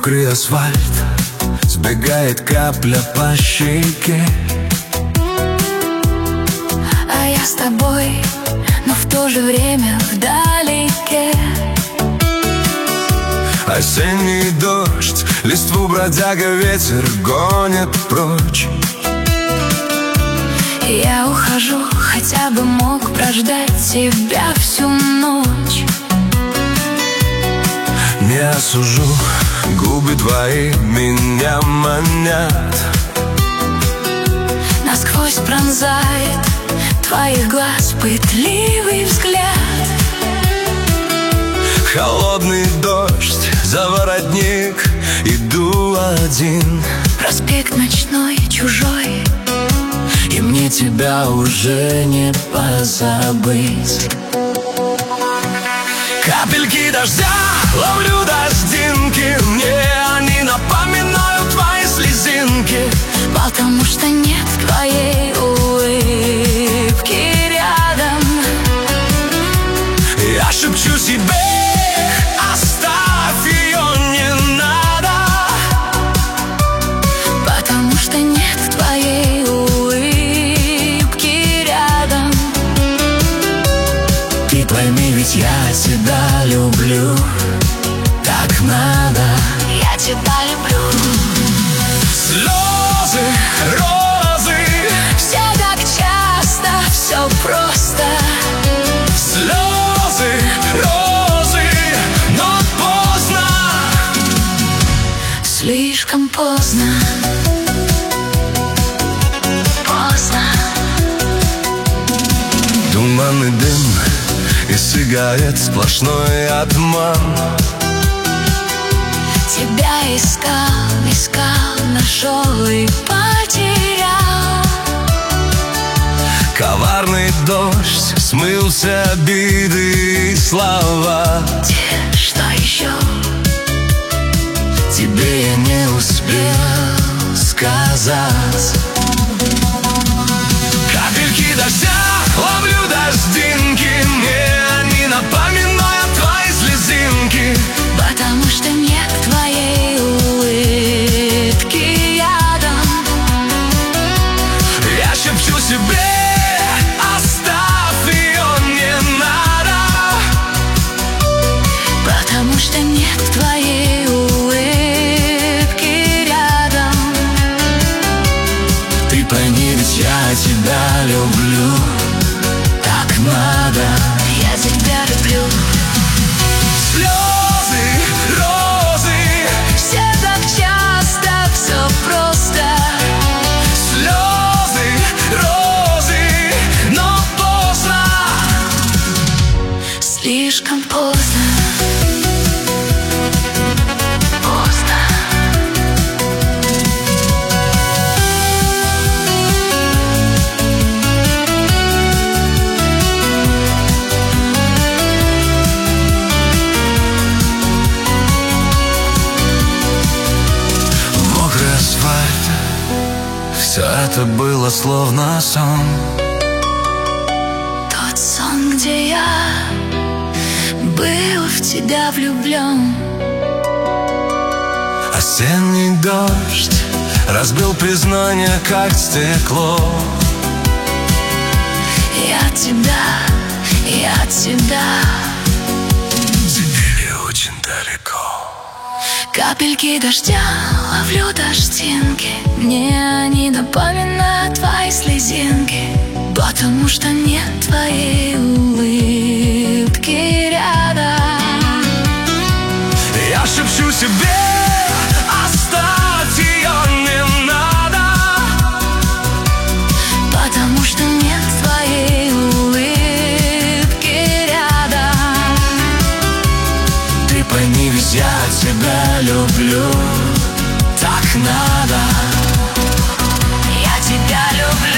Мокрый асфальт, сбегает капля по щеке. А я с тобой, но в то же время вдалеке. Осенний дождь, листву бродяга ветер гонит прочь. Я ухожу, хотя бы мог прождать тебя всю ночь. Не осужу, губы твои меня манят. Насквозь пронзает твоих глаз пытливый взгляд. Холодный дождь, за воротник иду один. Проспект ночной, чужой, и мне тебя уже не позабыть. Капельки дождя, ловлю дождинки, мне они напоминают твои слезинки. потому что нет твоей улыбки рядом. Я шепчу себе, оставь ее, не надо, потому что нет твоей улыбки рядом. Ты пойми, ведь я тебя люблю, так надо. Я тебя люблю. Слезы, розы, все так часто, все просто. слезы, розы, но поздно. Слишком поздно. Поздно. Туманный дым и сигарет, сплошной обман. Тебя искал, искал, нашел и потерял. Коварный дождь, смылся обиды и слова. Те, что еще Тебе я не успел сказать. Капельки дождя, ловлю дождинки, мне они напоминают твои слезинки. потому что нет твоей улыбки рядом. Я шепчу себе, оставь ее, не надо, Потому что нет твоей улыбки рядом. ты пойми, ведь я тебя люблю, так надо. Я тебя люблю. Слезы, розы, Все так часто, все просто. слезы, розы, но поздно. Слишком поздно. Поздно. Мокрый асфальт, все это было словно сон. Тот сон, где я был в тебя влюблен. Осенний дождь разбил признание, как стекло. Я тебя Теперь очень далеко. Капельки дождя, ловлю дождинки, мне они напоминают твои слезинки, потому что нет твоей улыбки рядом. Я шепчу себе, оставь ее, не надо, Потому что нет твоей улыбки рядом. ты пойми, ведь я тебя люблю, так надо. Я тебя люблю.